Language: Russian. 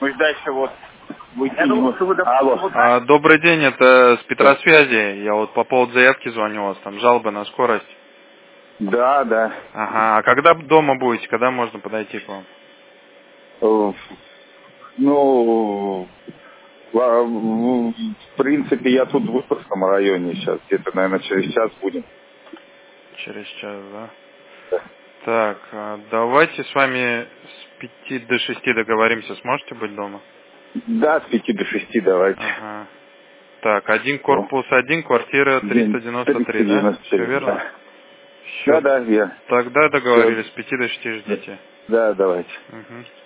Мы же дальше вот выйти Я не думал, можем. что вы, Алло. Добрый день, это с Петросвязи. Я вот по поводу заявки звоню у вас, там жалобы на скорость. Да, да. Ага, а когда дома будете, когда можно подойти к вам? Ну, в принципе, я тут в Выпускном районе сейчас. Где-то, наверное, через час будем. Через час, да? Так, давайте с вами с 5 до 6 договоримся. Сможете быть дома? Да, с 5 до 6 давайте. Ага. Так, Ну, корпус 1, квартира 393, да? 393, Все верно? да. Все. Да, я. Тогда Все. договорились, с 5 до 6 ждите. Да, давайте. Угу.